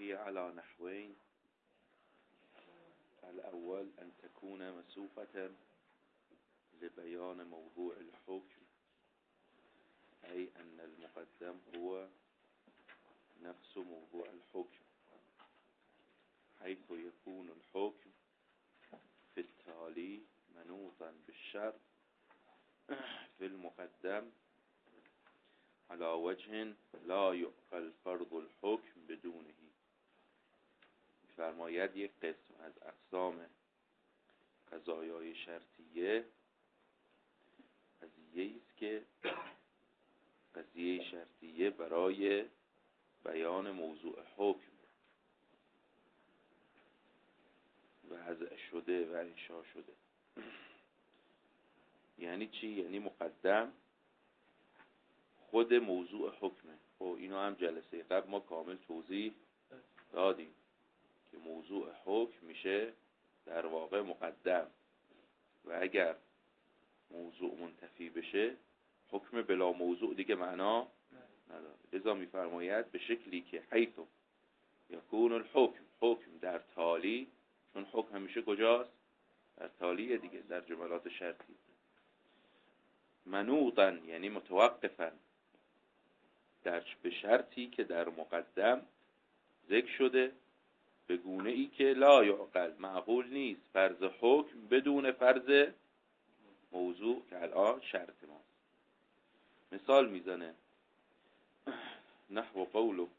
وهي على نحوين. الأول أن تكون مسوقة لبيان موضوع الحكم، أي أن المقدم هو نفس موضوع الحكم، حيث يكون الحكم في التالي منوطا بالشرط في المقدم على وجه لا يعقل فرض الحكم بدونه. فرماید یک قسم از اقسام قضایای شرطیه قضیه است که قضیه شرطیه برای بیان موضوع حکم وضع شده و انشا شده. یعنی چی؟ یعنی مقدم خود موضوع حکمه. خب اینو هم جلسه قبل ما کامل توضیح دادیم که موضوع حکم میشه در واقع مقدم و اگر موضوع منتفی بشه حکم بلا موضوع دیگه معنا نداره. لذا میفرماید به شکلی که حیث یکون الحکم، حکم در تالی، چون حکم همیشه کجاست؟ در تالیه دیگه، در جملات شرطی. منوطا یعنی متوقفا به شرطی که در مقدم ذکر شده، به گونه ای که لا یعقل معقول نیست فرض حکم بدون فرض موضوع که الان شرط ماست. مثال میزنه نحو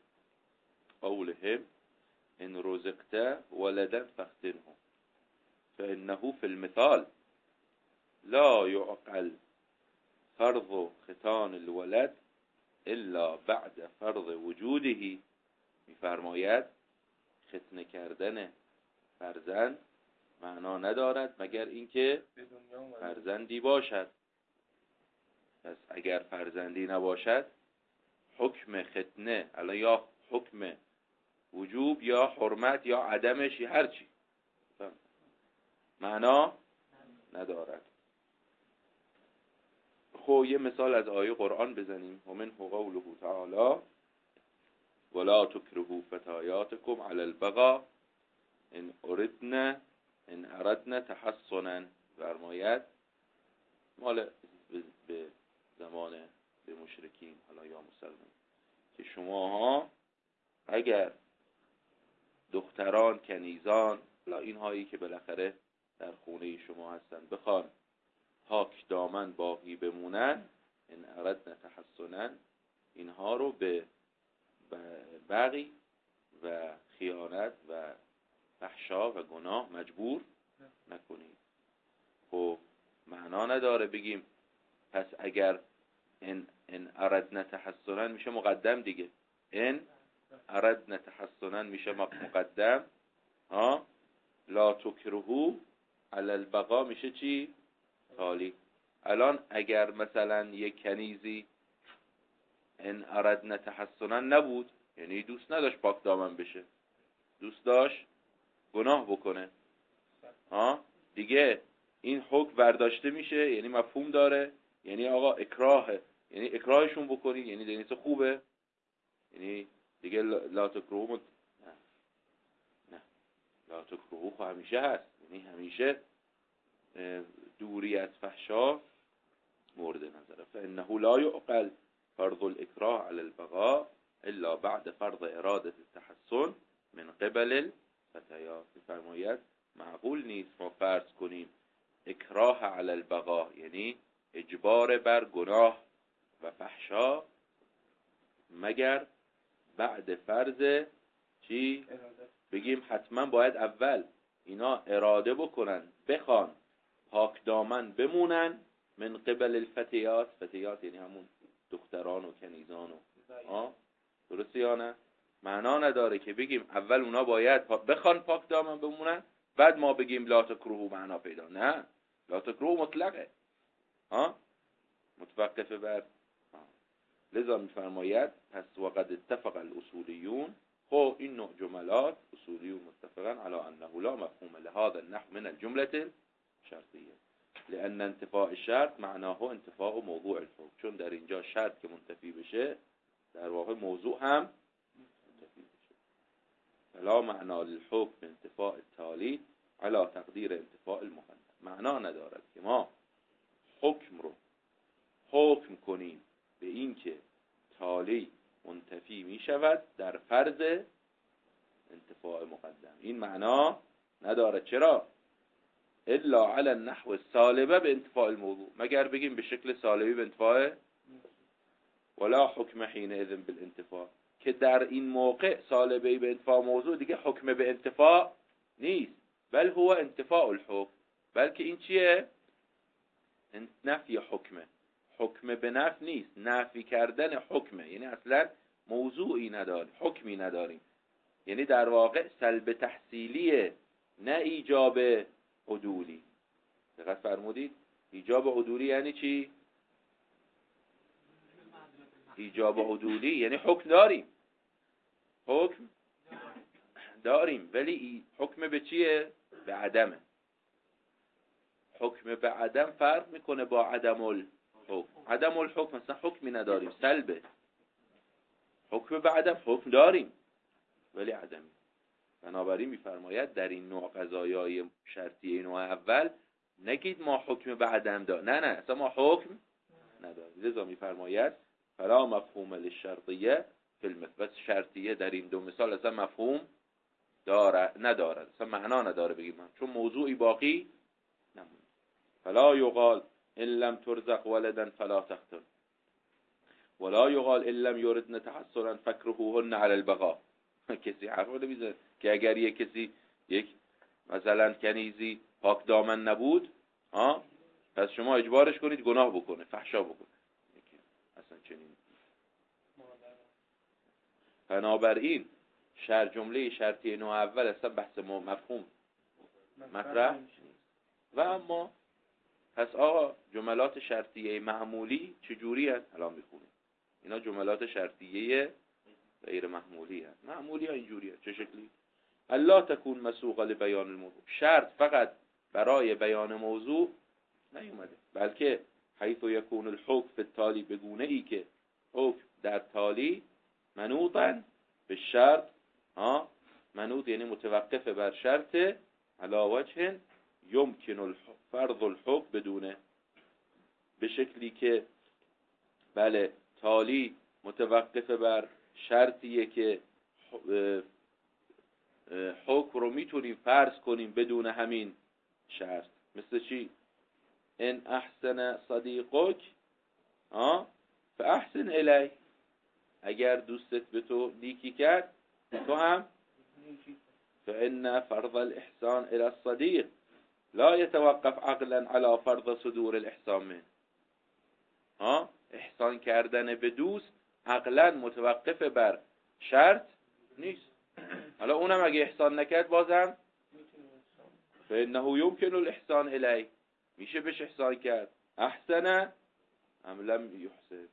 قولهم ان رزقت ولدا فاختنه فانه في المثال لا يعقل فرض ختان الولد الا بعد فرض وجوده. میفرماید ختنه کردن فرزند معنا ندارد مگر اینکه فرزندی باشد. پس اگر فرزندی نباشد حکم ختنه الان یا حکم وجوب یا حرمت یا عدمش یا هر چی معنا ندارد. خب یه مثال از آیه قرآن بزنیم. ومنه قوله تعالی ولا تکرهوا فتياتكم على البغاء ان اردنا تحصنا. فرماید مال به زمان به مشرکین حالا یا مسلمان که شماها اگر دختران کنیزان حالا اینهایی که بالاخره در خونه شما هستن بخوان پاک دامن باقی بمونن، ان اردنا تحصنا، اینها رو به بغی و خیانت و فحشا و گناه مجبور نکنید. خب معنا نداره بگیم پس اگر ان اردنا تحصنا میشه مقدم دیگه، ان اردنا تحصنا میشه مقدم، لا تکرهو علی البقا میشه چی؟ تالی. الان اگر مثلا یک کنیزی ان اردنا تحصنا نبود، یعنی دوست نداشت پاک دامن بشه، دوست داشت گناه بکنه، دیگه این حکم برداشته میشه، یعنی مفهوم داره، یعنی آقا اکراهه، یعنی اکراهشون بکنی، یعنی دینیسه خوبه، یعنی دیگه لا تکرهو نه لا تکرهو خب همیشه هست، یعنی همیشه دوری از فحشا مورد نظره. فانه لا يعقل فرض الاکراه علی البغاء الا بعد فرض اراده التحسن من قبل الفتيات. فرماید معقول نیست ما فرض کنیم اکراه علی البغاء یعنی اجبار بر گناه و فحشا مگر بعد فرض چی؟ بگیم حتما باید اول اینا اراده بکنن بخوان پاک دامن بمونن من قبل الفتيات. فتيات یعنی همون دختران و کنیزان و درسته یا نه؟ معنا نداره که بگیم اول اونا باید بخوان پاک دامن بمونن بعد ما بگیم لا تکرهو معنا پیدا. نه، لا تکرهو مطلقه، متوقفه بر لذا میفرماید پس وقد اتفق الاصولیون. خب این نوع جملات اصولیون متفقن على انه لا مفهوم لهذا النحو من الجمله الشرطیه لان انتفاء الشرط معناه انتفاء موضوع الحكم. چون در اینجا شرط که منتفی بشه در واقع موضوع هم منتفی بشه. فلا معنا للحکم انتفاع التالی علی تقدیر انتفاع المقدم. معنا ندارد که ما حکم رو حکم کنیم به این که تالی منتفی می شود در فرض انتفاع مقدم. این معنا ندارد. چرا؟ الا علی النحو السالبه به انتفاع الموضوع، مگر بگیم به شکل سالبی به انتفاع، ولا حکم حینئذ بالانتفاع، که در این موقع سالبه به انتفاع موضوع دیگه حکم به انتفاع نیست، بل هو انتفاع الحکم. بلکه این چیه؟ نفی حکمه. حکم به نفی نیست، نفی کردن حکمه. یعنی اصلا موضوعی نداریم، حکمی نداریم. یعنی در واقع سلب تحصیلیه، نه ایجاب عدولی. دقت فرمودید؟ ایجاب عدولی یعنی چی؟ ایجاب عدولی یعنی حکم داریم، حکم داریم، ولی حکم به چیه؟ به عدمه. حکم به عدم فرق میکنه با عدم الحکم. عدم الحکم مثلا حکمی نداریم، سلبه. حکم به عدم حکم داریم ولی عدمی. بنابراین میفرماید در این نوع قضایای شرطیه نوع اول نگید ما حکم به عدم داریم، نه اصلا ما حکم نداریم. لذا میفرماید فلا مفهوم للشرطیه فی المثل. بس شرطیه در این دو مثال اصلا مفهوم ندارد، اصلا معنا نداره بگیم چون موضوعی باقی نمونه. فلا یقال ان لم ترزق ولدا فلا تختن، ولا یقال ان لم یردن تحصلا فکرهوهن علی البقاء. کسی حرف نمیزنه که اگر یک مثلا کنیزی پاک دامن نبود پس شما اجبارش کنید گناه بکنه، فحشا بکنه. اصلا چنین. بنابراین جمله شرطی نوع اول اصلا بحث مفهوم مطرح. و اما پس آقا جملات شرطیه معمولی چجوری هست؟ الان میخونیم. اینا جملات شرطیه غیر معمولی هست. معمولی ها اینجوری هست. چه شکلی؟ الا تکون مسوغه لبیان الموضوع. شرط فقط برای بیان موضوع نیومده، بلکه حیث یکون الحکم فی التالی، بگونه ای که حکم در تالی منوطا به شرط، منوط یعنی متوقف بر شرط، علی وجه یمکن فرض الحکم بدونه، به شکلی که بله تالی متوقف بر شرطیه که حکم رو میتونیم فرض کنیم بدون همین شرط. مثل چی؟ ان احسن صدیقک فاحسن الی، اگر دوستت به تو نیکی کرد تو هم فان فرض الاحسان الى الصديق لا يتوقف عقلا على فرض صدور الاحسان منه. احسان کردن به دوست عقلا متوقف بر شرط نیست. حالا اونم اگه احسان نکرد بازم فانه يمكن الاحسان الی، میشه بهش احسان کرد. احسن ام لم یحسن،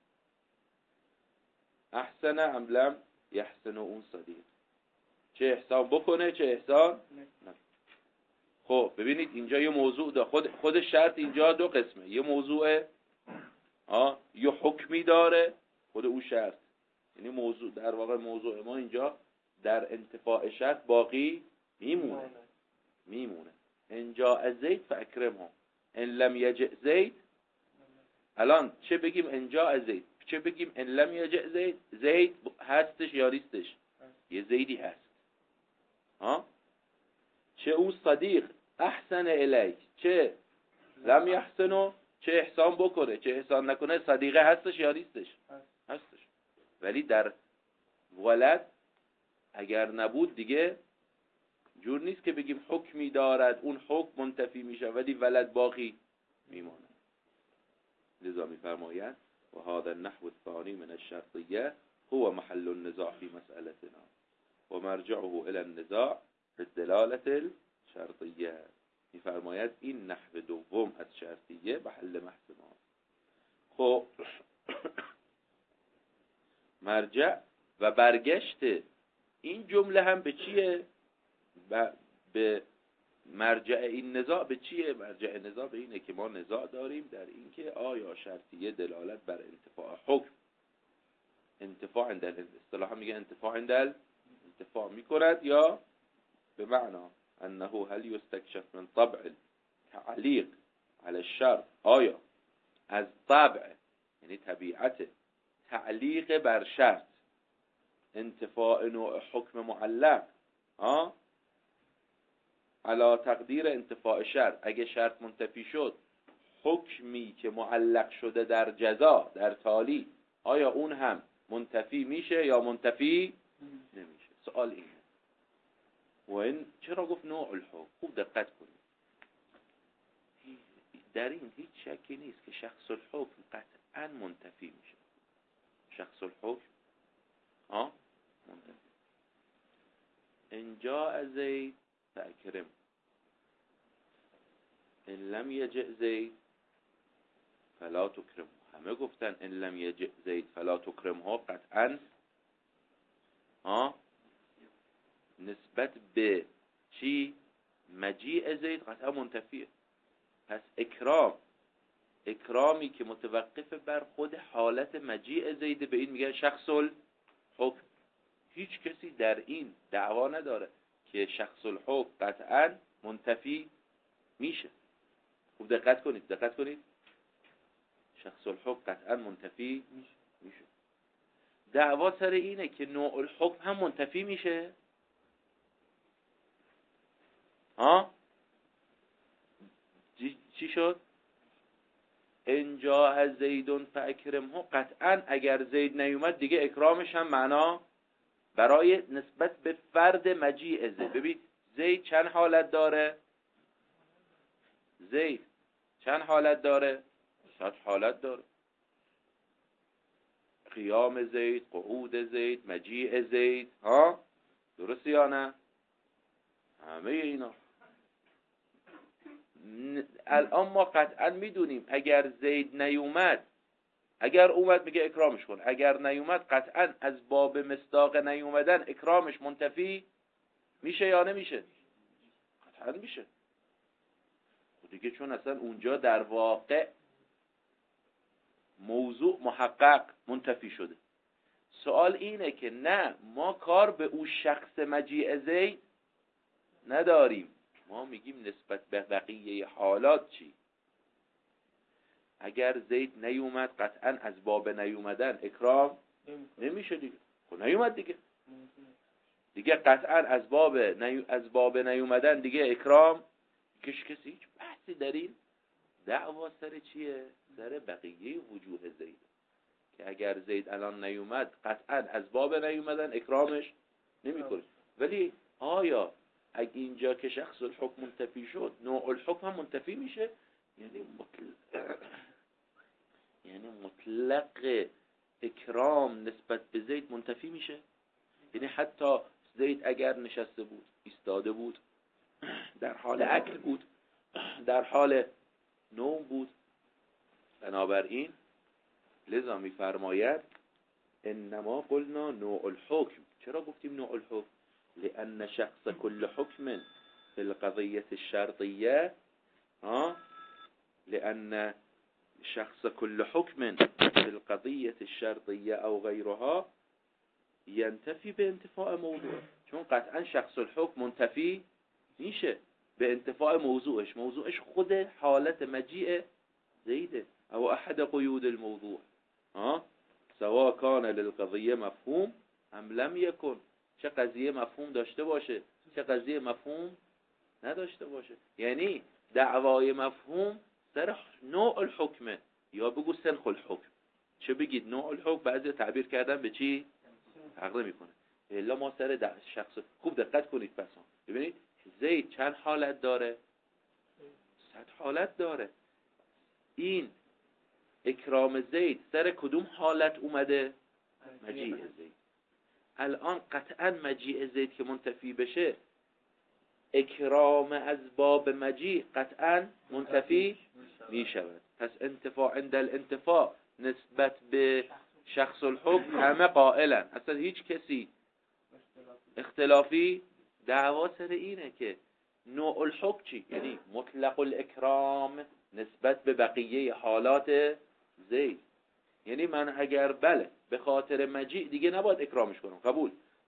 احسن ام لم یحسن اون صدیق، چه احسان بکنه چه احسان نکنه. خب ببینید اینجا یه موضوع دا خود شرط اینجا دو قسمه. یه موضوع یه حکمی داره خود اون شرط، یعنی موضوع در واقع موضوع ما اینجا در انتفاع شرط باقی میمونه. ان جاء زید فاکرمه ان لم یجئ زید. الان چه بگیم ان جاء زید، چه بگیم ان لم یجئ زید؟ زید هستش یا نیستش؟ یه زیدی هست. چه اون صدیق احسن الیک، چه لم یحسنو، چه احسان بکنه چه احسان نکنه، صدیقه هستش یا نیستش؟ هستش. ولی در ولد اگر نبود دیگه جور نیست که بگیم حکمی دارد اون حکم منتفی میشه ولی ولد باقی میمونه. لذا میفرماید و هذا النحو الثاني من الشرطیه هو محل النزاع في مسألتنا و مرجعه الى النزاع في الدلاله الشرطیه. میفرماید این نحو دوم از شرطیه محل بحث ما. خب مرجع و برگشت این جمله هم به چیه؟ به مرجع این نزاع به چیه؟ مرجع نزاع به اینه که ما نزاع داریم در این که آیا شرطیه دلالت بر انتفاع حکم، انتفاع اندل اصطلاحا میگه انتفاع اندل انتفاع میکند، یا به معنا انه هل یستکشف من طبع تعلیق علی الشرط، آیا از طبع یعنی طبیعت تعلیق بر شرط انتفاع نوع حکم معلق علا تقدیر انتفاع شرط، اگه شرط منتفی شد حکمی که معلق شده در جزا در تالی آیا اون هم منتفی میشه یا منتفی نمیشه؟ سوال اینه. و این چرا گفت نوع الحکم؟ خوب دقت کنید، در این هیچ شکی نیست که شخص الحکم قطعا منتفی میشه. شخص الحکم منتفی. ان جاء زید فاکرم، ان لم یجئ زید فلا تکرم. همه گفتن ان لم یجئ زید فلا تکرم ها قطعا نسبت به چی؟ مجیء زید قطعا منتفیه. پس اکرامی که متوقف بر خود حالت مجیء زید به این میگن شخص الحکم. هیچ کسی در این دعوا نداره که شخص الحکم قطعا منتفی میشه. خوب دقت کنید شخص الحکم قطعا منتفی میشه. دعوا سر اینه که نوع الحکم هم منتفی میشه. چی شد؟ ان جاء زید فاکرمه، قطعا اگر زید نیومد دیگه اکرامش هم معنا برای نسبت به فرد مجیء زید. ببین زید چند حالت داره؟ زید چند حالت داره؟ 100 حالت داره. قیام زید، قعود زید، مجیء زید، درست یا نه؟ همه اینا. الان ما قطعا میدونیم اگر زید نیومد، اگر اومد میگه اکرامش کن، اگر نیومد قطعا از باب مصداق نیومدن اکرامش منتفی میشه یا نمیشه؟ قطعا میشه. دیگه چون اصلا اونجا در واقع موضوع محقق منتفی شده. سوال اینه که نه، ما کار به اون شخص مجیء زید نداریم، ما میگیم نسبت به بقیه حالات چی؟ اگر زید نیومد قطعا از باب نیومدن اکرام نمیشه دیگه. خب نیومد دیگه قطعا از باب نیومدن دیگه اکرام کسی هیچ بحثی در این دعوا سر چیه؟ سر بقیه وجوه زید که اگر زید الان نیومد قطعا از باب نیومدن اکرامش نمیکنه. ولی آیا اگه اینجا که شخص الحکم منتفی شد نوع الحکم هم منتفی میشه؟ یعنی مطلق اکرام نسبت به زید منتفی میشه؟ یعنی حتی زید اگر نشسته بود، ایستاده بود، در حال اکل بود، در حال نوم بود، بنابراین لذا میفرماید انما قلنا نوع الحکم. چرا گفتیم نوع الحکم؟ لأن شخص كل حكم في القضية الشرطية لأن شخص كل حكم في القضية الشرطية أو غيرها ينتفي بانتفاء موضوع. چون قطعا شخص الحكم منتفی میشه به انتفاع موضوعش خود حالت مجیء زیده او احد قیود الموضوع، سواء كان للقضية مفهوم ام لم يكن. چه قضیه مفهوم داشته باشه چه قضیه مفهوم نداشته باشه. یعنی دعوای مفهوم سر نوع الحکمه، یا بگو سنخ الحکم. چه بگید نوع الحکم، بعضی تعبیر کردن به چی فرق میکنه. الا ما سر شخص. خوب دقت کنید پس ببینید زید چند حالت داره؟ 100 حالت داره. این اکرام زید سر کدوم حالت اومده؟ مجیء زید. الان قطعا مجیء زید که منتفی بشه اکرام از باب مجیء قطعا منتفی می شود. پس انتفاع عند الانتفاع نسبت به شخص الحکم همه قائلن، اصلا هیچ کسی اختلافی. دعوا سر اینه که نوع الحکم چی؟ یعنی مطلق الاکرام نسبت به بقیه حالات زید. یعنی من اگر بله به خاطر مجیء دیگه نباید اکرامش کنم، قبول،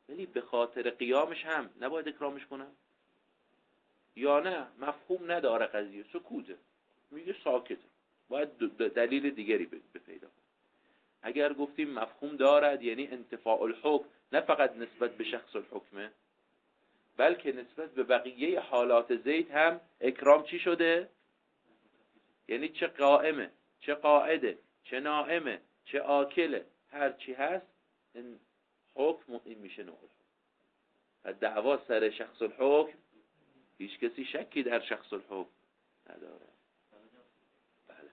ولی به خاطر قیامش هم نباید اکرامش کنم؟ یا نه مفهوم نداره قضیه، سکوته، میگه ساکته، باید دلیل دیگری به پیدا کنم. اگر گفتیم مفهوم دارد یعنی انتفاع الحکم نه فقط نسبت به شخص الحکمه، بلکه نسبت به بقیه حالات زید هم اکرام چی شده؟ یعنی چه قائمه، چه قاعده، چه نائمه، چه آکله، هر چی هست این حکم این میشه نوع الحکم. دعوا سر شخص الحکم هیچ کسی شکی در شخص الحکم نداره. بله.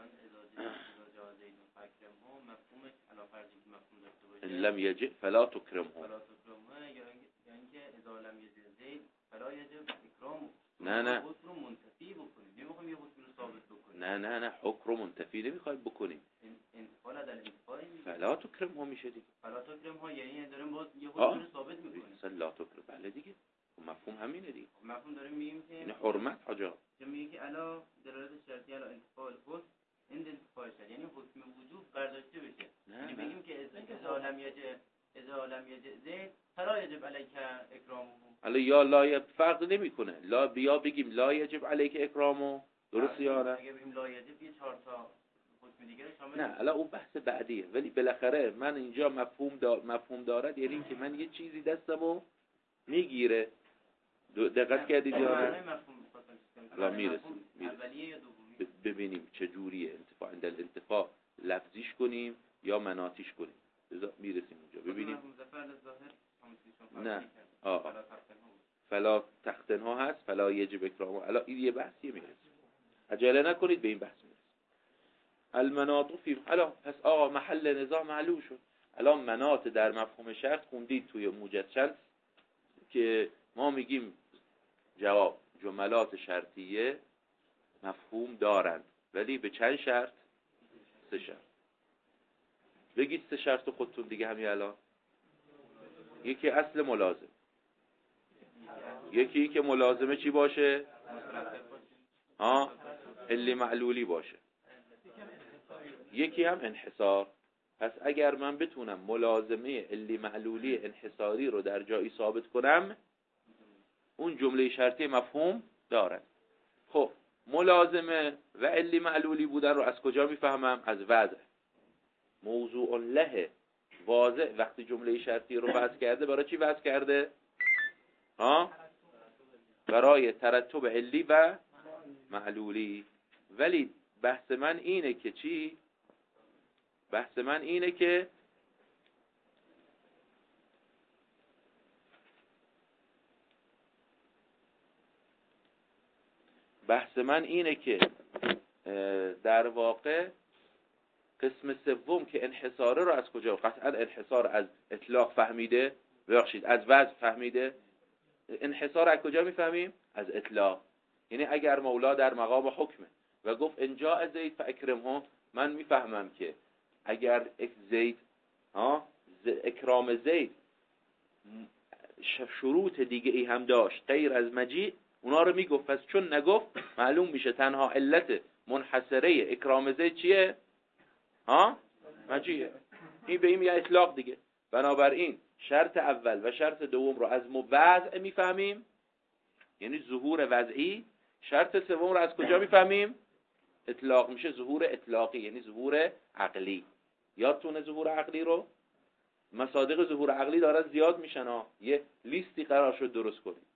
ان لم یجئ فلا تکرمه. یعنی که اذا لم یجئ زید فلا یجب اکرامه. نه حکم رو منتفی بکنیم، نمیخوایم یه حکم رو ثابت بکنیم. نه حکم رو منتفی نمیخوایم بکنیم. انتفاع در انتفاع فلا تکرمه میشه دیگه. فلا تکرمه یعنی داریم باز یه حکم رو ثابت میکنیم. مثلا تکرم، بله دیگه. مفهوم همینه دیگه. مفهوم داریم میگیم که این حرمت حاجا. که میگه که الا دلالت شرطی الا انتفاع الحکم این انتفاع شرط یعنی حکم وجوب برداشته بشه. یعنی بگیم که اذا لم یجئ زید فلا یجب علیک اکرامه. حالا یا لا فرق نمیکنه، لا بیا بگیم لا یجب علیک اکرامه، درست یا نه؟ اگه بگیم لا یجب یه 4 تا حکم دیگه شامل نه حالا اون بحث بعدیه، ولی بالاخره من اینجا مفهوم دارد یعنی که من یه چیزی دستمو میگیره. دقت کردید یا نه؟ حالا میرسیم. اولیه یا دومی؟ ببینیم چه جوریه انتفاع، عند الانتفاع لفظیش کنیم یا مناطیش کنیم. میرسیم اونجا ببینیم. نه فلا تختنها هست، فلا یجب اکرامه. الان این یه بحثیه، میرسیم. عجله نکنید، به این بحث میرسیم. المناط فی الان پس آقا محل نزاع معلوم شد. الان مناط در مفهوم شرط خوندید توی موجز شرط که ما میگیم جواب جملات شرطیه مفهوم دارند، ولی به چند شرط؟ 3 شرط. بگید 3 شرط خودتون دیگه همین الان. یکی اصل ملازم، یکی که ملازمه چی باشه؟ علی معلولی باشه، یکی هم انحصار. پس اگر من بتونم ملازمه علی معلولی انحصاری رو در جایی ثابت کنم، اون جمله شرطی مفهوم داره. خب ملازمه و علی معلولی بودن رو از کجا میفهمم؟ از وضع. موضوع له واضح وقتی جمله شرطی رو وضع کرده، برای چی وضع کرده؟ برای ترتب علی و معلولی. ولی بحث من اینه که چی؟ بحث من اینه که در واقع قسم سوم که انحصاره رو از کجا؟ قطعا انحصار از اطلاق فهمیده، ببخشید از وضع فهمیده. انحصار از کجا میفهمیم؟ از اطلاق. یعنی اگر مولا در مقام حکمه و گفت انجا زید فاکرمه، من میفهمم که اگر زید اکرام زید شروط دیگه ای هم داشت غیر از مجیء، اونا رو میگفت. پس چون نگفت معلوم میشه تنها علت منحصره اکرام زید چیه؟ مجیء. این به این یه اطلاق دیگه. بنابراین شرط اول و شرط دوم رو از وضع میفهمیم، یعنی ظهور وضعی. شرط سوم رو از کجا میفهمیم؟ اطلاق. میشه ظهور اطلاقی، یعنی ظهور عقلی. یادتونه ظهور عقلی رو؟ مصادیق ظهور عقلی دارن زیاد میشن یه لیستی قرار شد درست کنیم.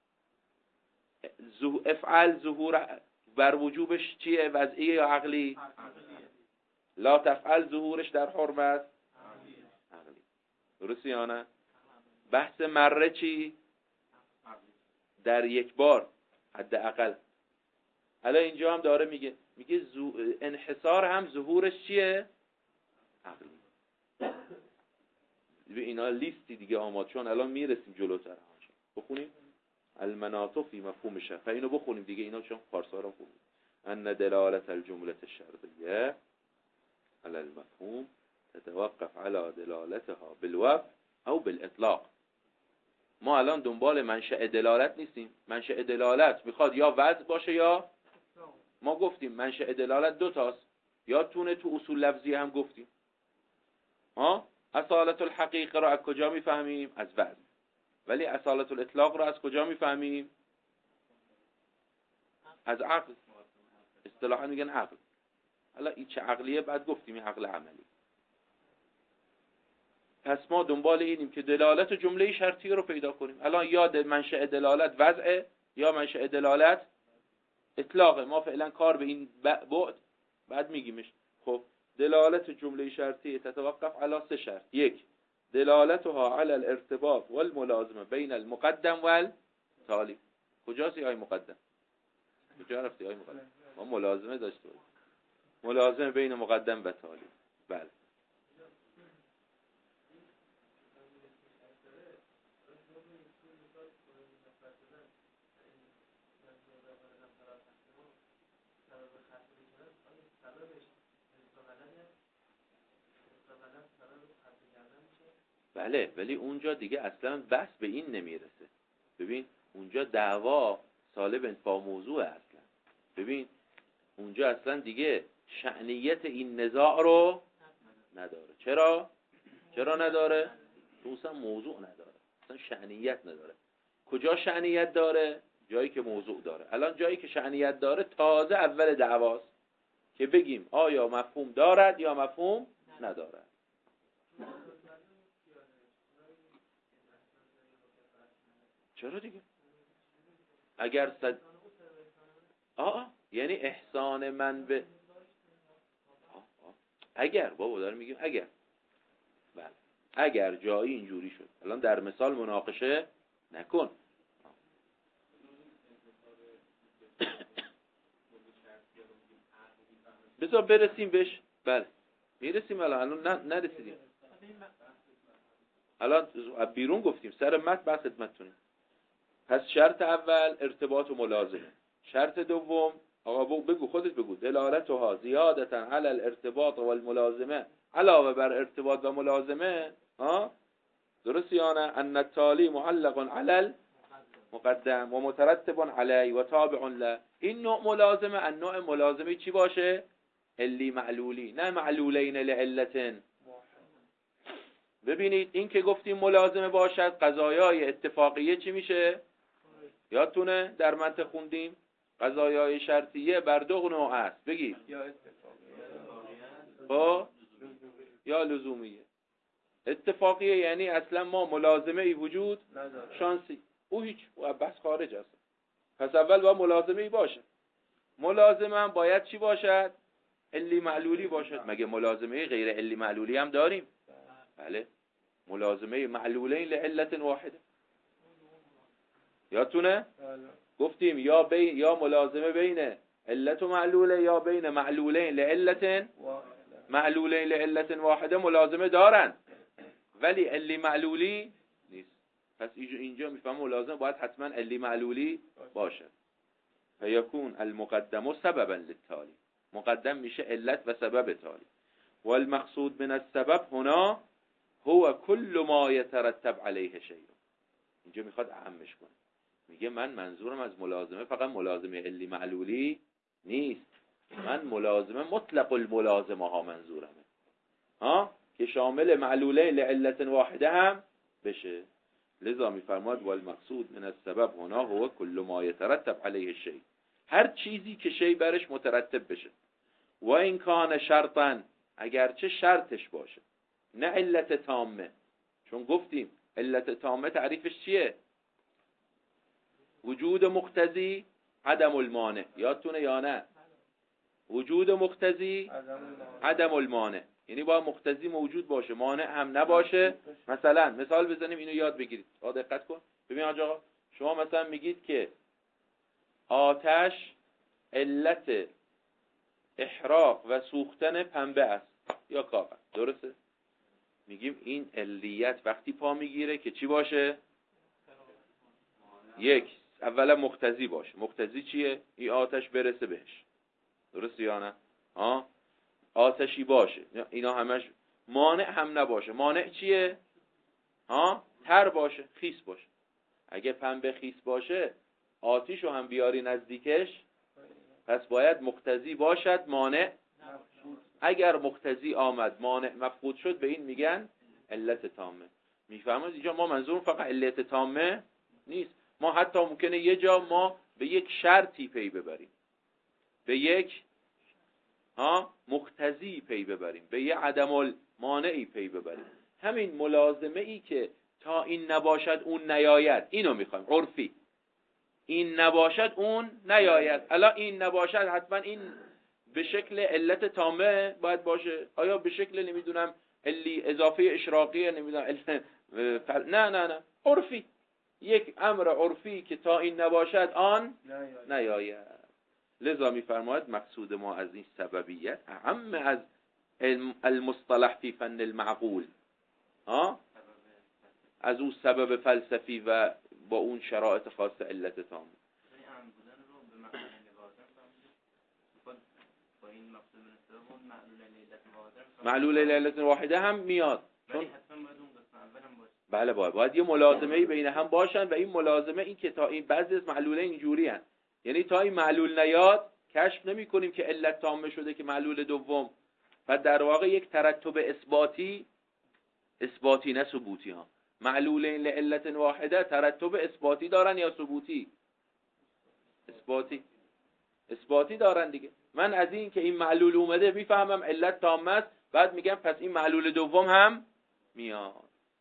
افعل ظهور بر وجوبش چیه؟ وضعیه یا عقلی؟ لا تفعل ظهورش در حرمت عقلی. درست یا نه؟ بحث مره چی؟ در یک بار حداقل. الان اینجا هم داره میگه انحصار هم ظهورش چیه؟ عقلی. به اینا لیستی دیگه آماد، چون الان میرسیم جلوتر. بخونیم المناط فی مفهوم شرط. اینو بخونیم دیگه، اینا چون فارسا رو خوندیم. ان دلالت الجمله الشرطیه على المفهوم تتوقف على دلالتها بالوقف او بالاطلاق. ما الان دنبال منشأ دلالت نیستیم. منشأ دلالت میخواد یا وضع باشه یا ما گفتیم منشأ دلالت 2 تاست. یا تونه تو اصول لفظی هم گفتیم. اصالت الحقیقه رو از کجا میفهمیم؟ از وضع. ولی اصالت الاطلاق رو از کجا میفهمیم؟ از عقل. اصطلاحا میگن عقل. حالا این چه عقلیه؟ بعد گفتیم این عقل عملی. پس ما دنبال اینیم که دلالت جمله شرطیه رو پیدا کنیم. الان یا منشأ دلالت وضعه یا منشأ دلالت اطلاقه. ما فعلا کار به این بعد میگیمش. خب دلالت جمله شرطیه تتوقف علی 3 شرط. 1 دلالتها علی الارتباط والملازمه بین المقدم والتالی. کجاست ای مقدم؟ کجا رفتی ای مقدم؟ ما ملازمه داشته باشیم. ملازمه بین مقدم و تالی. بله. بله ولی اونجا دیگه اصلا بحث به این نمیرسه. ببین اونجا دعوا صالب با موضوع اصلا. ببین اونجا اصلا دیگه شأنیت این نزاع رو نداره. چرا نداره؟ تو اصلا موضوع نداره. اصلا شأنیت نداره. کجا شأنیت داره؟ جایی که موضوع داره. الان جایی که شأنیت داره تازه اول دعواست که بگیم آیا مفهوم دارد یا مفهوم ندارد. چرا دیگه؟ اگر یعنی احسان من به اگر بابا دارم میگیم اگر بله اگر جایی اینجوری شد. الان در مثال مناقشه نکن. بذار برسیم بهش. بله میرسیم. الان نرسیدیم. الان بیرون گفتیم سر متن بحث خدمتتونیم. پس شرط اول ارتباط و ملازمه. شرط دوم آقا بگو خودت بگو دلالتها زیادتا علی الارتباط و الملازمه علاوه بر ارتباط و ملازمه. درست یا نه؟ ان التالی معلق علی المقدم و مترتب علی و تابع له. این نوع ملازمه النوع ملازمه چی باشه؟ علی معلولی نه معلولین لعلت. ببینید این که گفتیم ملازمه باشد قضایای اتفاقیه چی میشه؟ یادتونه در منطق خوندیم قضایای شرطیه بر 2 نوع است. بگید یا لزومیه. اتفاقیه یعنی اصلا ما ملازمه ای وجود شانسی او هیچ بس خارج است. پس اول باید ملازمه ای باشه. ملازمه هم باید چی باشد؟ علی معلولی باشد. مگه ملازمه غیر علی معلولی هم داریم؟ بله ملازمه معلولین لعلت واحده. یادتونه؟ گفتیم یا ملازمه بین علت و معلوله یا بین معلولین لعلت واحده ملازمه دارن ولی علی معلولی نیست. پس اینجا میفهم ملازمه باید حتما علی معلولی باشه. فیکون المقدم سببا للتالی. مقدم میشه علت و سبب تالی. والمقصود من السبب هنا هو كل ما يترتب عليه شيء. اینجا میخواد اهمش کنه. میگه من منظورم از ملازمه فقط ملازمه علی معلولی نیست. من ملازمه مطلق الملازمه ها منظورمه. که شامل معلوله لعلت واحده هم بشه. لذا میفرماد والمقصود من السبب هنا هو كل ما يترتب عليه شيء. هر چیزی که شی برش مترتب بشه. و این کان شرطا اگرچه شرطش باشه نه علت تامه. چون گفتیم علت تامه تعریفش چیه؟ وجود مقتضی عدم المانع. یادتونه یا نه؟ وجود مقتضی عدم المانع یعنی باید مقتضی موجود باشه مانع هم نباشه. مثلا مثال بزنیم اینو یاد بگیرید. دقت کن. ببین آقا شما مثلا میگید که آتش علت احراق و سوختن پنبه است یا کاغذ. درسته؟ میگیم این علیت وقتی پا میگیره که چی باشه؟ یک اولا مقتضی باشه. مقتضی چیه؟ این آتش برسه بهش. درسته یا نه؟ آتشی باشه. اینا همش مانع هم نباشه. مانع چیه؟ تر باشه، خیس باشه. اگه پنبه خیس باشه آتیشو هم بیاری نزدیکش پس باید مقتضی باشد مانع. اگر مقتضی آمد مانع مفقود شد به این میگن علت تامه. میفهمید اینجا ما منظور فقط علت تامه نیست، ما حتی ممکنه یه جا ما به یک شرطی پی ببریم، به یک مقتضی پی ببریم، به یک عدم المانعی پی ببریم. همین ملازمه ای که تا این نباشد اون نیاید، اینو میخوایم عرفی، این نباشد اون نیاید. الا این نباشد حتما این به شکل علت تامه باید باشه؟ آیا به شکل نمیدونم علی اضافه اشراقیه، نمیدونم نه عرفی، یک امر عرفی که تا این نباشد آن نیاید. لذا میفرماید مقصود ما از این سببیت اهم از المصطلح فی فن المعقول، از اون سبب فلسفی و با اون شرایط خاص علت تام. معلول علت واحده هم میاد، چون بله باید یه ملازمه بین هم باشن و این ملازمه این که تا این بعضی از معلوله اینجوری هن، یعنی تا این معلول نیاد کشف نمی کنیم که علت تامه شده که معلول دوم، و در واقع یک ترتب اثباتی نه ثبوتی ها. معلولین لعلت واحده ترتب اثباتی دارن یا ثبوتی؟ اثباتی دارن دیگه. من از این که این معلول اومده میفهمم علت تامه است، بعد میگم پس این معلول دوم هم میاد.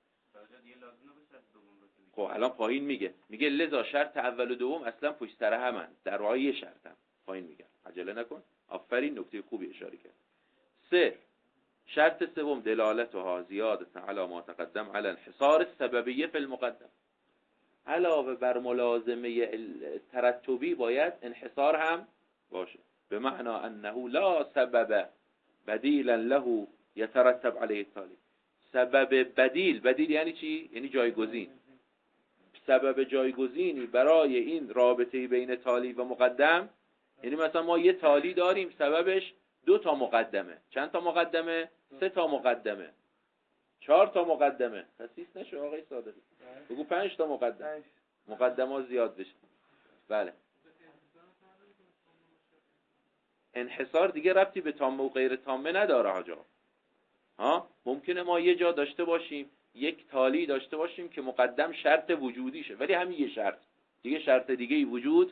خب الان پایین میگه لذا شرط اول و دوم اصلا پشت سر همن، در واقع یه شرط هم. پایین میگم عجله نکن، آفرین، نکته خوبی اشاره کرد. 3 شرط سوم دلالتها زیادة علی ما تقدم علی انحصار السببیه فی المقدم. علاوه بر ملازمه ترتبی باید انحصار هم باشه، به معنی انه لا سبب بدیلا له یترتب علیه التالی. سبب بدیل یعنی چی؟ یعنی جایگزین. سبب جایگزینی برای این رابطه بین تالی و مقدم، یعنی مثلا ما یه تالی داریم سببش 2 تا مقدمه. چند تا مقدمه؟ 3 تا مقدمه، 4 تا مقدمه. خسیس نشو آقای صادقی، بگو 5 تا مقدمه ها زیاد بشه. بله انحصار دیگه ربطی به تامه و غیر تامه نداره حاجا. ممکنه ما یه جا داشته باشیم یک تالی داشته باشیم که مقدم شرط وجودیشه، ولی همین یه شرط دیگه، شرط دیگه ای وجود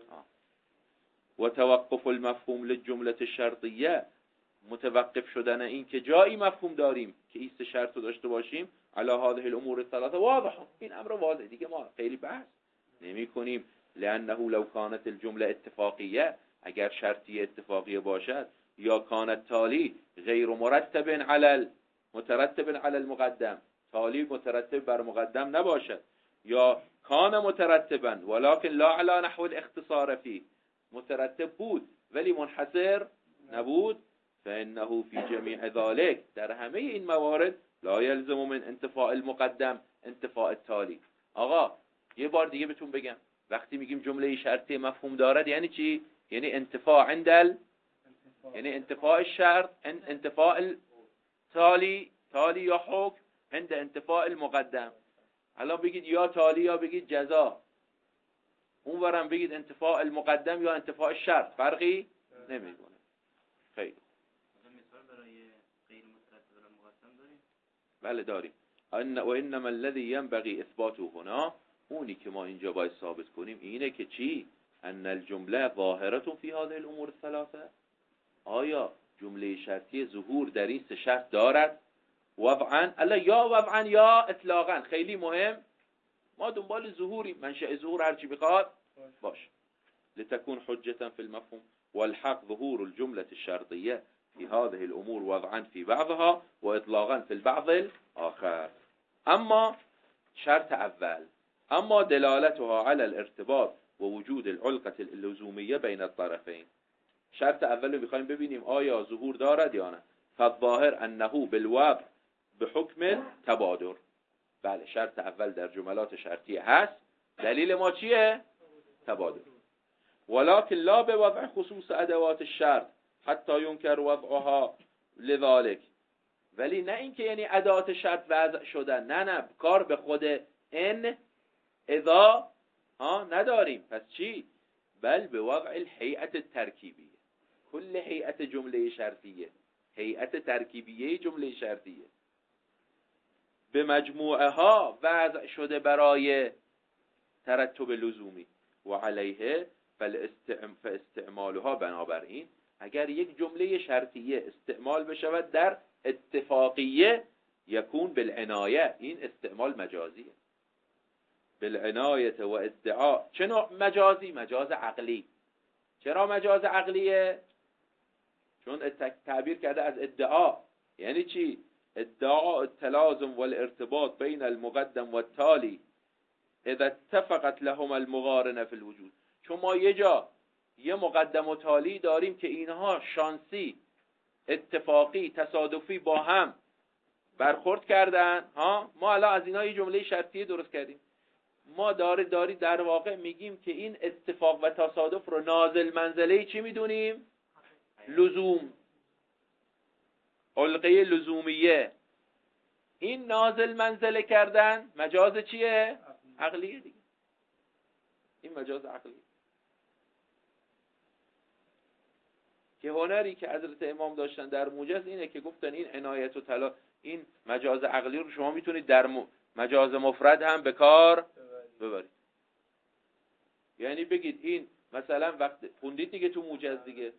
و توقف المفهوم للجمله الشرطیه، متوقف شدن این که جایی مفهوم داریم که این 3 شرط رو داشته باشیم علی هذه الامور الثلاثه واضح. این امر واضح دیگه، ما خیلی بحث نمی کنیم. لانه لو كانت الجمله اتفاقیه، اگر شرطی اتفاقیه باشد، یا کانت تالی غیر مرتب علی مترتب علی المقدم، تالی مترتب بر مقدم نباشد، یا کان مترتبا ولكن لا على نحو الاختصار فيه، مترتب بود ولی منحصر نبود، فانه فی جمیع ذلك، در همه این موارد لا يلزم من انتفاء المقدم انتفاء التالی. آقا یه بار دیگه بهتون بگم، وقتی میگیم جمله شرطی مفهوم دارد یعنی چی؟ یعنی انتفاع یعنی انتفاع الشرط، انتفاع التالی، تالی یا حکم عند انتفاع المقدم. الان بگید یا تالی یا بگید جزا، اونورم بگید انتفاع المقدم یا انتفاع الشرط، فرقی نمیکنه. خیلی بله داریم. و انما الذي ينبغي اثباته هنا، اونی که ما اینجا باید ثابت کنیم اینه که چی؟ ان الجمله ظاهره فی هذه الامور الثلاثه. آیا جمله شرطی ظهور در این 3 شرط دارد؟ وضعا، الا یا وضعا یا اطلاقا. خیلی مهم، ما دنبال ظهوری، منشأ ظهور هرچی بخواد باش. لتكون حجة في المفهوم والحق ظهور الجملة الشرطية في هذه الأمور وضعا في بعضها وإطلاقا في البعض الآخر. أما شرط أول، أما دلالتها على الارتباط ووجود العلقة اللزومية بين الطرفين. شرط اول رو میخوایم ببینیم آیا ظهور دارد یا نه. فالظاهر انه بالوضع بحکم تبادر. بله شرط اول در جملات شرطیه هست، دلیل ما چیه؟ تبادر. ولكن لا بوضع خصوص ادوات الشرط حتی ينكر وضعها لذلك. ولی نه اینکه یعنی ادوات شرط وضع شدن، نه کار به خود ان اذا نداریم. پس چی؟ بل به وضع الهیئت الترکیبیه. کل هیئت جمله شرطیه، هیئت ترکیبیه جمله شرطیه. به مجموعه ها وضع شده برای ترتب لزومی و علیه فاستعمالها. بنابراین اگر یک جمله شرطیه استعمال بشود در اتفاقیه یکون بالعنایه، این استعمال مجازیه. بالعنایه و ادعا. چه نوع مجازی؟ مجاز عقلی. چرا مجاز عقلیه؟ چون تعبیر کرده از ادعا. یعنی چی؟ ادعا التلازم والارتباط بین المقدم والتالی اذا اتفقت لهم المقارنه فی الوجود. چون ما یه جا یه مقدم و تالی داریم که اینها شانسی، اتفاقی، تصادفی با هم برخورد کردن، ما الان از اینها یه جمله شرطیه درست کردیم. ما داری در واقع میگیم که این اتفاق و تصادف رو نازل منزله چی میدونیم؟ لزوم، علقه لزومیه. این نازل منزله کردن مجاز چیه؟ عقلیه دیگه. این مجاز عقلیه که هنری که حضرت امام داشتن در موجز اینه که گفتن این عنایت و طلا، این مجاز عقلی رو شما میتونید در مجاز مفرد هم به کار ببرید. یعنی بگید این مثلا وقت خوندید دیگه تو موجز دیگه،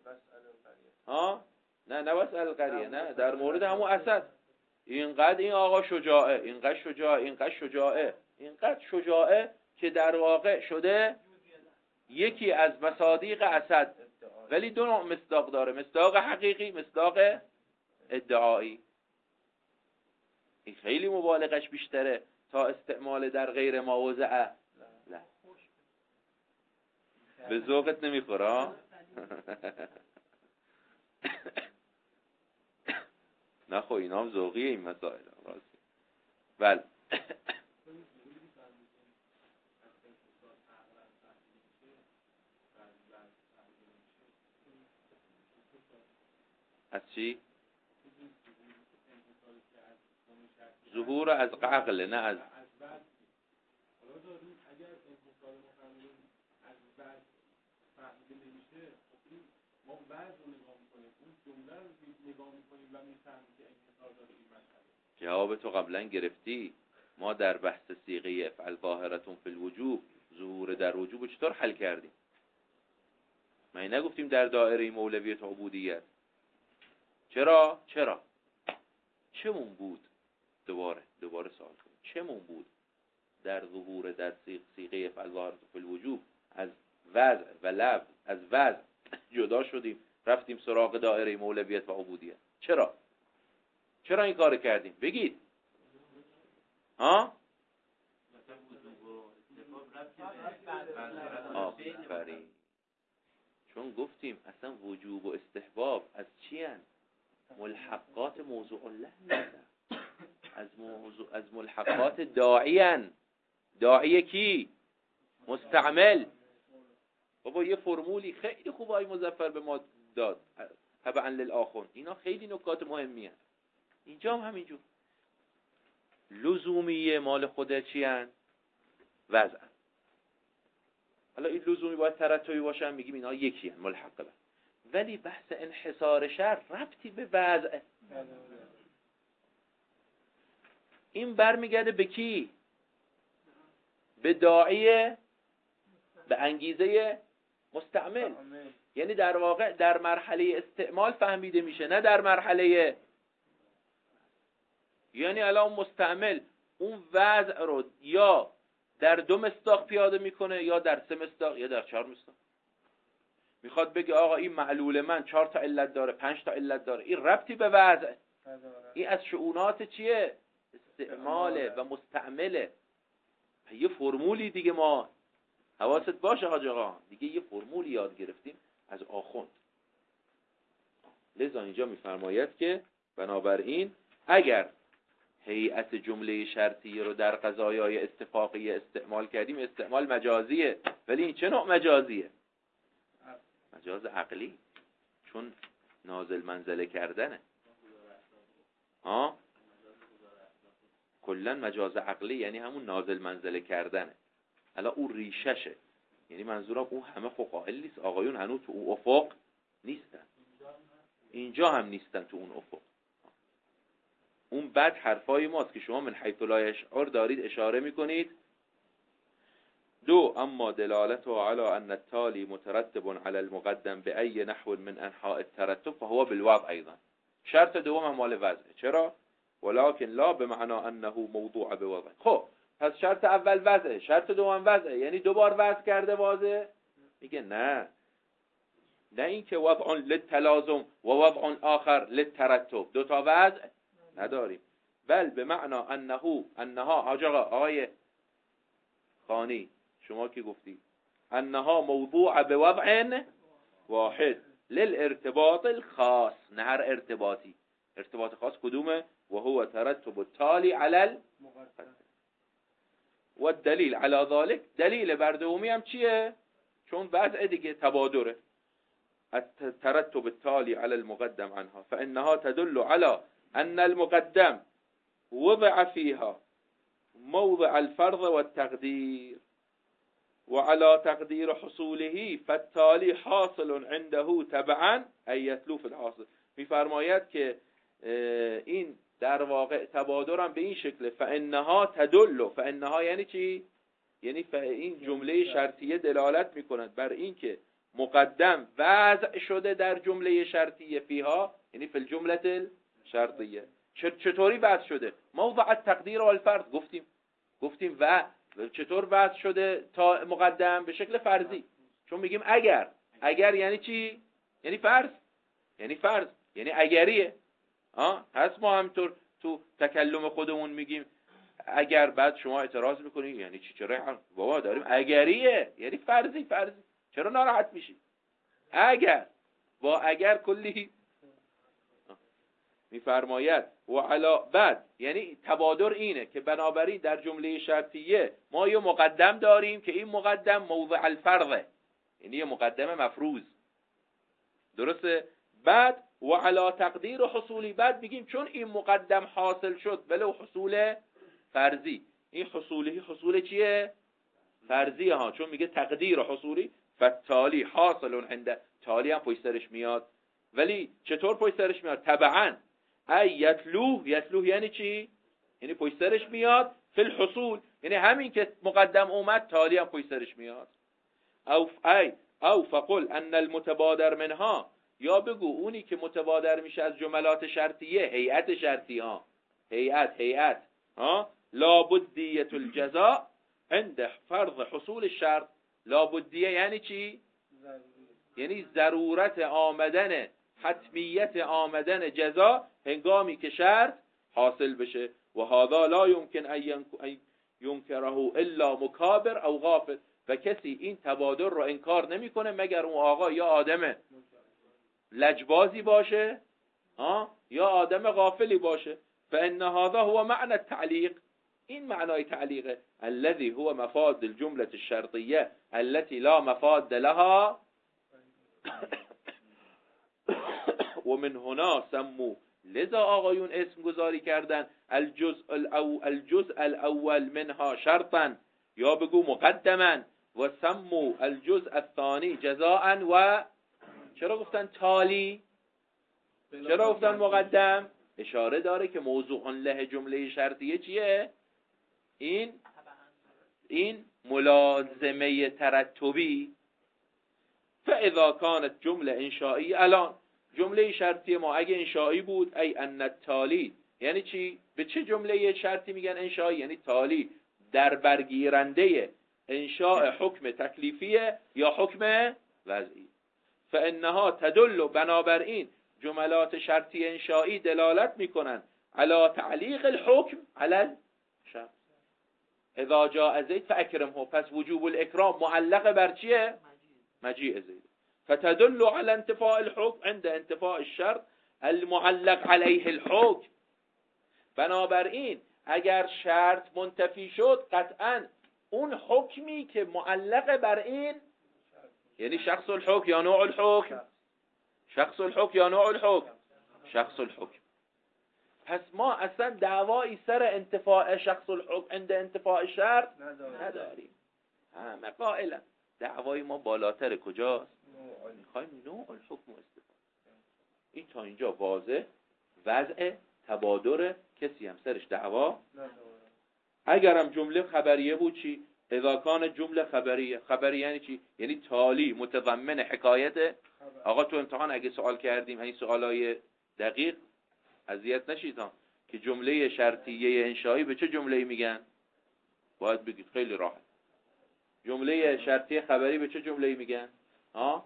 نه بس القریه، نه در مورد همون اسد، اینقدر این آقا شجاعه، اینقدر شجاعه، اینقدر شجاعه، اینقدر شجاعه که در واقع شده یکی از مصادیق اسد. ولی دو نوع مصداق داره، مصداق حقیقی، مصداق ادعایی. این خیلی مبالغش بیشتره تا استعمال در غیر مواضع. لا به ذوقت نمیخوره. نه خب اینا هم ذوقیه این مسائل راستی. بله از چی؟ ظهور از عقل، نه از جواب تو قبلا گرفتی. ما در بحث صیغه افعل ظاهرتون فی الوجوب، ظهور در وجوب چطور حل کردیم؟ ما نگفتیم در دایره مولویت عبودیت. چرا؟ چمون بود؟ دوباره سوال کنیم. چمون بود در ظهور در صیغه افعل ظاهرتون فی الوجوب از وضع و لفظ، از وضع جدا شدیم رفتیم سراغ دایره مولویت و عبودیت؟ چرا این کار کردیم؟ بگید. آفرین. چون گفتیم اصلا وجوب و استحباب از چی هن؟ ملحقات موضوع الله نیستن، از ملحقات داعی هن. داعی کی؟ مستعمل. بابا یه فرمولی خیلی خوب آقای مظفر به ما داد، تبعا للآخون. اینا خیلی نکات مهمی هن. اینجا هم همینجور. لزومیه مال خود چی هن؟ وضعن. حالا این لزومی باید ترتبی باشن، میگیم اینا یکی هن، ملحق. ولی بحث انحصار شر ربطی به وضع. این برمیگرده به کی؟ به داعی، به انگیزه مستعمل. یعنی در واقع در مرحله استعمال فهمیده میشه، نه در مرحله. یعنی الان مستعمل اون وضع رو یا در 2 مصداق پیاده میکنه، یا در 3 مصداق، یا در 4 مصداق. میخواد بگه آقا این معلول من 4 تا علت داره، 5 تا علت داره. این ربطی به وضع. این از شؤونات چیه؟ استعماله و مستعمله. یه فرمولی دیگه ما، حواست باشه حاج آقا، دیگه یه فرمولی یاد گرفتیم از آخوند. لذا اینجا میفرماید که بنابراین اگر هیئت جمله شرطیه رو در قضایای اتفاقی استعمال کردیم، استعمال مجازیه. ولی این چه نوع مجازیه؟ مجاز عقلی، چون نازل منزله کردنه. کلن مجاز عقلی یعنی همون نازل منزله کردنه. حالا اون ریششه. یعنی منظورم اون همه فقائل نیست، آقایون هنوز تو اون افق نیستن، اینجا هم نیستن تو اون افق. اون بد حرفای ماست که شما من حیث لا یشعر دارید اشاره میکنید. دو، اما دلالته على ان التالي مترتب على المقدم بأي نحو من انحاء الترتب فهو بالوضع ايضا. شرط دوم هم مال وضعه. چرا؟ ولكن لا بمعنى انه موضوع بوضع. خب پس شرط اول وضعه، شرط دوم وضعه، یعنی دوبار وضع کرده واضح؟ میگه نه این که وضع للتلازم و وضع آخر للترتب، دو تا وضع نداریم. بل به معنی انها آقای خانی شما که گفتی انها موضوع به وضع واحد للارتباط الخاص، نه هر ارتباطی. ارتباط خاص کدومه؟ و هو ترتب التالي على المقدم. و الدلیل على ذلك، دلیل بر دومی هم چیه؟ چون وضع دیگه تبادره. الترتب التالي على المقدم عنها فإنها تدل على أن المقدم وضع فيها موضع الفرض والتقدير وعلى تقدير حصوله فالتالي حاصل عنده تبعا أي يتلو في الحاصل. میفرماید که این در واقع تبادرم به این شکل فإنها تدل. فإنها یعنی چی؟ یعنی این جمله شرطیه دلالت میکند بر این که مقدم وضع شده در جمله شرطیه فیها، یعنی فی الجمله شرطیه. چطوری وضع شده؟ موضع التقدیر و الفرض. گفتیم و چطور وضع شده تا مقدم؟ به شکل فرضی. چون میگیم اگر یعنی چی؟ یعنی فرض یعنی اگریه. پس ما همینطور تو تکلم خودمون میگیم اگر، بعد شما اعتراض میکنید یعنی چی؟ چرا بابا داریم اگریه، یعنی فرضی چرا ناراحت میشی؟ اگر کلی میفرماید و علا بعد، یعنی تبادر اینه که بنابراین در جمله شرطیه ما یه مقدم داریم که این مقدم موضع الفرضه، یعنی یه مقدم مفروض. درسته؟ بعد و علا تقدیر و حصولی، بعد میگیم چون این مقدم حاصل شد ولو حصول فرضی. این حصول چیه؟ فرضیه ها، چون میگه تقدیر و حصولی فالتالی حاصل عند، تالی هم پشت سرش میاد. ولی چطور پشت سرش میاد؟ تبعا ای یتلوه یعنی چی؟ یعنی پشت سرش میاد فی الحصول، یعنی همین که مقدم اومد تالی هم پشت سرش میاد. او فقل ان المتبادر منها، یا بگو اونی که متبادر میشه از جملات شرطیه، هیئت شرطیه ها، هیئت لابدیه الجزاء عند فرض حصول الشرط. لابدیه یعنی چی؟ یعنی ضرورت آمدن، حتمیت آمدن جزا هنگامی که شرط حاصل بشه. و هذا لا يمكن ان ينكره الا مکابر او غافل، و کسی این تبادر رو انکار نمیکنه مگر اون آقا یا آدم لجبازی باشه یا آدم غافلی باشه. فان هذا هو معنى التعلیق، این معنای تعلیقه. الذي هو مفاد الجملة الشرطية التي لا مفاد لها ومن هنا سمو، لذا آقایون اسم گذاری کردن الجزء الاول منها شرطا، یا بگو مقدما، و سمو الجزء الثاني جزاء. و چرا گفتن تالی؟ چرا گفتن مقدم؟ اشاره داره که موضوع له جمله شرطیه چیه؟ این ملازمه ترتبی. فاذا كانت جمله انشائی، الان جمله شرطی ما اگه انشائی بود، ای ان التالی، یعنی چی؟ به چه جمله شرطی میگن انشائی؟ یعنی تالی در برگیرنده انشاء حکم تکلیفیه یا حکم وضعی. فانها تدل، بنابراین جملات شرطی انشائی دلالت میکنن علی تعلیق الحکم علی الشرط. اذا جاء زید فاکرمه، پس وجوب الاکرام معلق بر چیه؟ مجیء زید. فتدل على انتفاء الحكم عند انتفاء الشرط المعلق عليه الحكم. بنابراین اگر شرط منتفی شد، قطعا اون حکمی که معلق بر این، یعنی شخص الحکم یا نوع الحکم، شخص الحکم یا نوع الحکم، شخص الحکم. پس ما اصلا دعوایی سر انتفاع شخص الحکم عند انتفاع شرط نداریم. همه قائلا دعوای ما بالاتر کجاست؟ میخوایم نوع الحکم استفاده. این تا اینجا واضح وضع تبادر، کسی هم سرش دعوا. اگرم جمله خبریه بود چی؟ اذا کان جمله خبریه. خبریه یعنی چی؟ یعنی تالی متضمن حکایت. آقا تو امتحان اگه سوال کردیم این سوالای دقیق اذیت نشید ها، که جمله شرطیه انشایی به چه جمله‌ای میگن؟ باید بگید خیلی راحت. جمله شرطیه خبری به چه جمله‌ای میگن؟ ها؟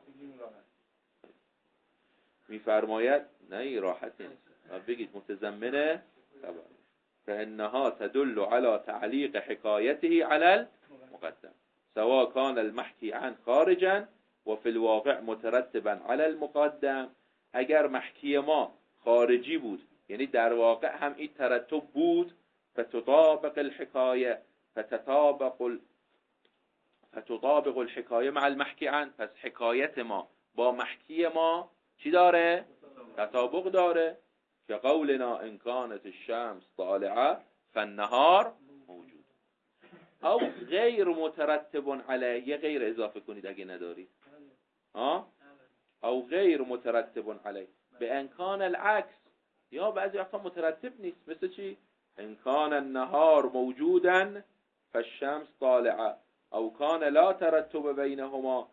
میفرماید نه راحت نیست، بگید متضمن خبر. فإنها تدل على تعلیق حکایته على المقدم سواء كان المحكي عن خارجا وفي الواقع مترتبا على المقدم. اگر محکی ما خارجی بود یعنی در واقع هم این ترتب بود، فتطابق الحکایه فتطابق الحکایه مع المحکی عن، پس حکایت ما با محکی ما چی داره؟ تطابق داره. که قولنا ان كانت الشمس طالعه فالنهار موجود. او غیر مترتب علیه، یه غیر اضافه کنید اگه ندارید ها، او غیر مترتب علیه به امکان العکس، یا بعضی وقتا مترتب نیست، مثل چی؟ ان کان النهار موجودا فالشمس طالعه او کان لا ترتب بینهما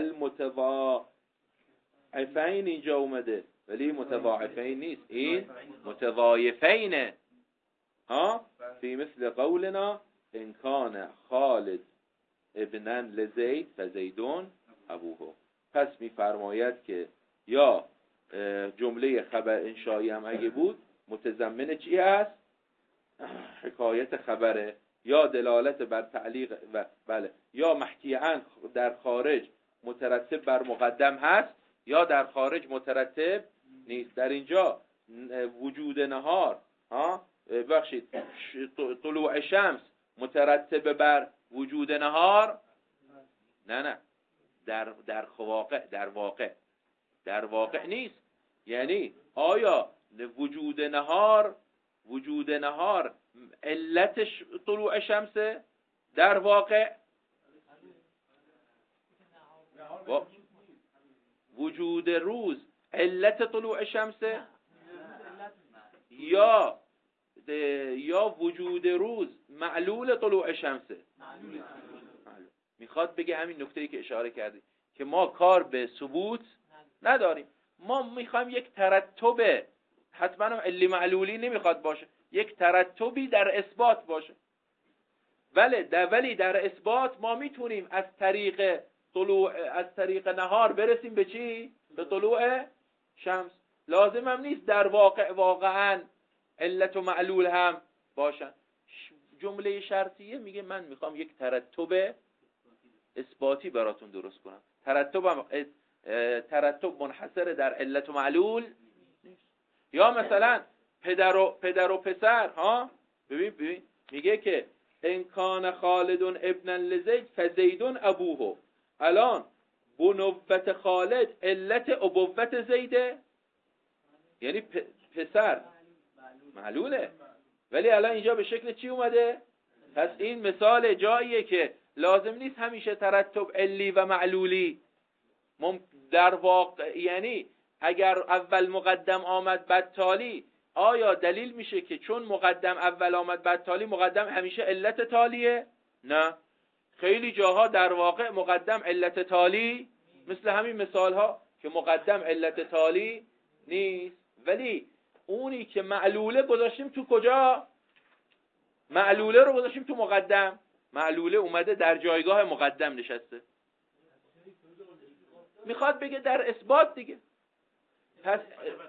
کالمتضاعفین. اینجا اومده ولی متضاعفین نیست، این متضاعفین ها. فی مثل قولنا ان کان خالد ابنا لزید فزیدون ابوه. پس میفرماید که یا جمله خبر انشایی هم اگه بود متضمن چی هست؟ حکایت خبره، یا دلالت بر تعلیق و بله، یا محکی عن در خارج مترتب بر مقدم هست یا در خارج مترتب نیست. در اینجا وجود نهار بخشید طلوع شمس مترتب بر وجود نهار؟ نه در واقع نیست. یعنی آیا وجود نهار علتش طلوع شمسه؟ در واقع وجود روز علت طلوع شمسه؟ یا وجود روز معلول طلوع شمسه؟ میخواد بگه همین نکته‌ای که اشاره کردی که ما کار به ثبوت نداریم، ما میخوایم یک ترتب، حتما علی معلولی نمیخواد باشه، یک ترتبی در اثبات باشه. ولی در اثبات ما میتونیم از طریق نهار برسیم به چی؟ به طلوع شمس. لازم هم نیست در واقعا علت و معلول هم باشن. جمله شرطیه میگه من میخوام یک ترتب اثباتی براتون درست کنم. ترتب منحصر در علت و معلول نیست. یا مثلا پدر و پسر ها، ببین میگه که ان کان خالد ابنا لزید فزیدون ابوه. الان بنوت خالد علت ابوت زیده، یعنی پسر معلوله، ولی الان اینجا به شکل چی اومده؟ پس این مثال جاییه که لازم نیست همیشه ترتب علی و معلولی. در واقع یعنی اگر اول مقدم آمد بعد تالی، آیا دلیل میشه که چون مقدم اول آمد بعد تالی مقدم همیشه علت تالیه؟ نه، خیلی جاها در واقع مقدم علت تالی، مثل همین مثال ها که مقدم علت تالی نیست، ولی اونی که معلوله گذاشتیم تو کجا؟ معلوله رو گذاشتیم تو مقدم، معلوله اومده در جایگاه مقدم نشسته. میخواد بگه در اثبات دیگه. پس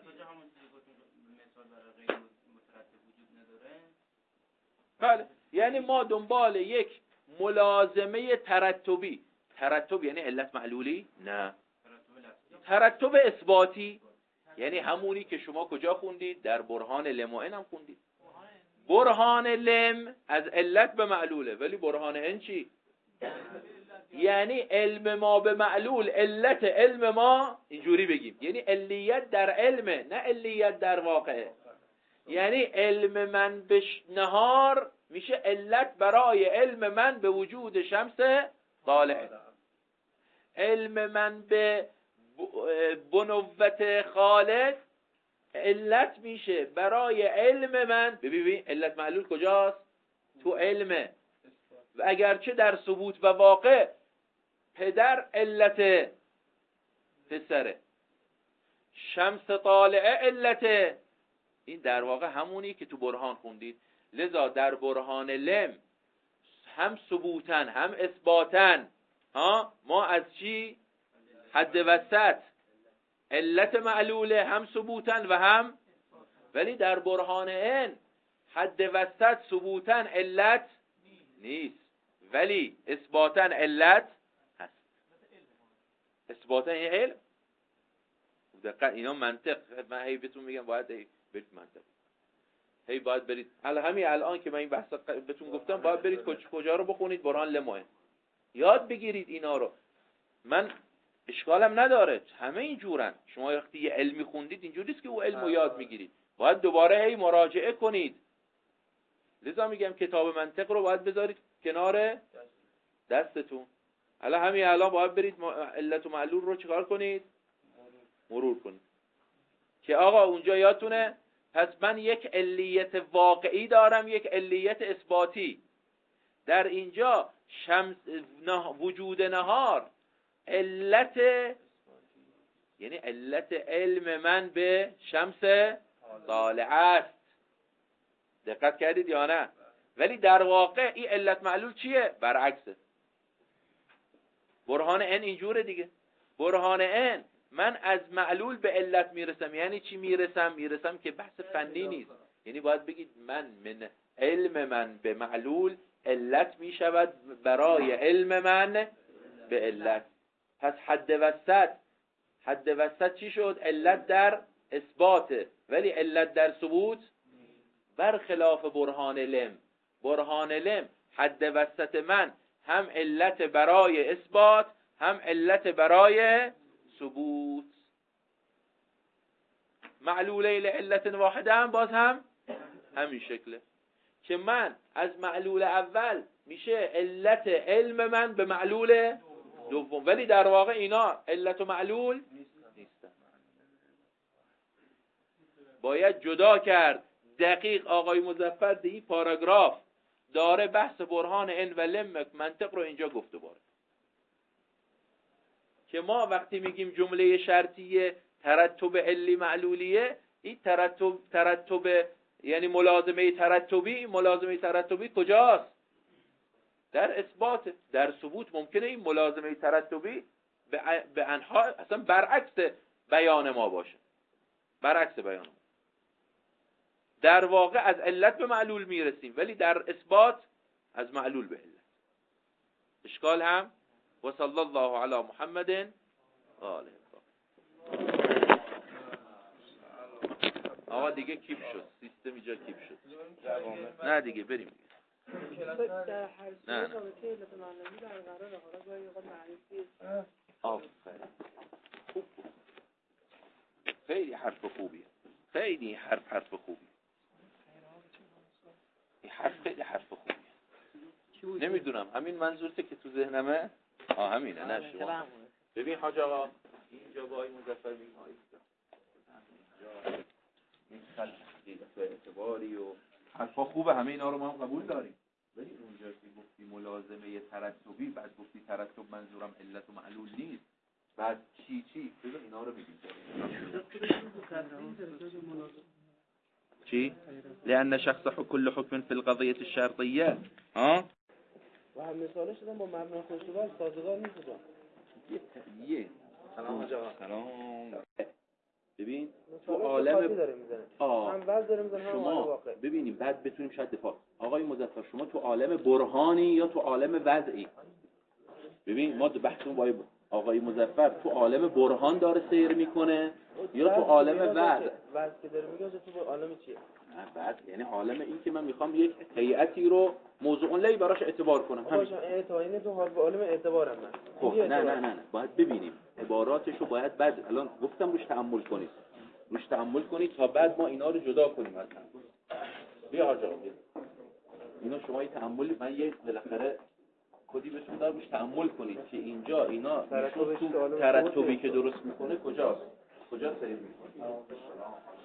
بله، یعنی ما دنبال یک ملازمه ترتبی. ترتب یعنی علت معلولی؟ نه، ترتب اثباتی یعنی همونی که شما کجا خوندید؟ در برهان لم هم خوندید. برهان لم از علت به معلوله، ولی برهان ان چی؟ یعنی علم ما به معلول علت علم ما، اینجوری بگیم، یعنی علیت در علمه نه علیت در واقعه. یعنی علم من به نهار میشه علت برای علم من به وجود شمس طالع. علم من به بنوت خالد علت میشه برای علم من. ببین علت معلول کجاست؟ تو علمه. و اگرچه در ثبوت و واقع پدر علت پسره، شمس طالعه علت، این در واقع همونی که تو برهان خوندید. لذا در برهان لم هم ثبوتن هم اثباتن ما از چی؟ حد وسط علت معلوله، هم ثبوتن و هم. ولی در برهان ان حد وسط ثبوتن علت نیست، ولی اثباتن علت هست. اثباتن یه علم. دقیقا اینا منطق. من هی بهتون میگم باید برید منطق، هی باید برید همین الان که من این بحثا بهتون گفتم باید برید کجا رو بخونید؟ برهان لمه، یاد بگیرید اینا رو. من اشکالم نداره، همه اینجورن. شما وقتی یه علمی خوندید اینجوریست که او علم رو یاد میگیرید، باید دوباره هی مراجعه کنید. لذا میگم کتاب منطق رو باید بذارید کنار دستتون. همین الان باید برید علت و معلول رو چیکار کنید؟ مرور کنید که آقا اونجا یادتونه. پس من یک علیت واقعی دارم، یک علیت اثباتی. در اینجا وجود نهار علت، یعنی علت علم من به شمس طالعه است. دقت کردید یا نه؟ ولی در واقع این علت معلول چیه؟ برعکسه. برهان ان اینجوره دیگه. برهان ان من از معلول به علت میرسم. یعنی چی میرسم؟ میرسم که بحث فنی نیست. یعنی باید بگید من علم من به معلول علت میشود برای علم من به علت. پس حد وسط چی شد؟ علت در اثباته، ولی علت در ثبوت برخلاف برهان لم. برهان لم حد وسط من هم علت برای اثبات هم علت برای ثبوت. معلوله لعلت واحده هم باز هم همین شکله که من از معلول اول میشه علت علم من به معلول دوم، ولی در واقع اینا علت و معلول نیستن. باید جدا کرد. دقیق آقای مظفر در این پاراگراف داره بحث برهان ان و لم منطق رو اینجا گفته باره که ما وقتی میگیم جمله شرطیه ترتب علی معلولیه، این ترتب یعنی ملازمه ترتبی کجاست؟ در اثبات. در ثبوت ممکنه این ملازمه ترتبی به انها اصلا برعکس بیان ما باشه. برعکس بیان ما. در واقع از علت به معلول میرسیم، ولی در اثبات از معلول به علت. اشکال هم و صلی الله علی محمد و آله. آقا دیگه کیپ شد، سیستم اینجا کیپ شد. نه دیگه بریم. نه خوب. خیلی حرف خوبیه. خیلی حرف خوبیه. این حرف خیلی حرف خوبیه. نمیدونم همین منظورته که تو ذهنمه. همینه. نه شما ببین حاج آقا اینجا با این مظفر بگیم این خلق به اعتباری و حرفا خوبه، همه اینا رو ما هم قبول داریم. ولی اونجا که گفتی ملازمه ترتبی، بعد گفتی ترتب منظورم علت و معلول نیست، بعد چی بذار اینا رو بگیم. چی؟ لأن شخص كل حكم في القضية الشرطية و هم مثالش دادم با مبنای خودشوار سازگار نیست. یه سلام. ببین تو عالم هم وضع داره میزنه هم واقع. ببینیم بعد بتونیم شاید دفاع. آقای مظفر شما تو عالم برهانی یا تو عالم وضعی؟ ببین ما بحثمون با آقای مظفر تو عالم برهان داره سیر میکنه یا تو عالم وضع که داره میگه تو عالم چیه؟ بعد یعنی عالم این که من میخوام یک هیئتی رو موضوع لی براش اعتبار کنم. باشه اعتبار تو حال به عالم اعتبارم من. خب نه باید ببینیم عباراتشو. باید بعد الان گفتم روش تأمل کنید تا بعد ما اینا رو جدا کنیم. مثلا بیا حاج آقا اینا شما یه تأملی، من یه بالاخره کدی بهتون دارم روش تأمل کنید که اینجا اینا ترتبی که درست میکنه کجا سیر میکنه.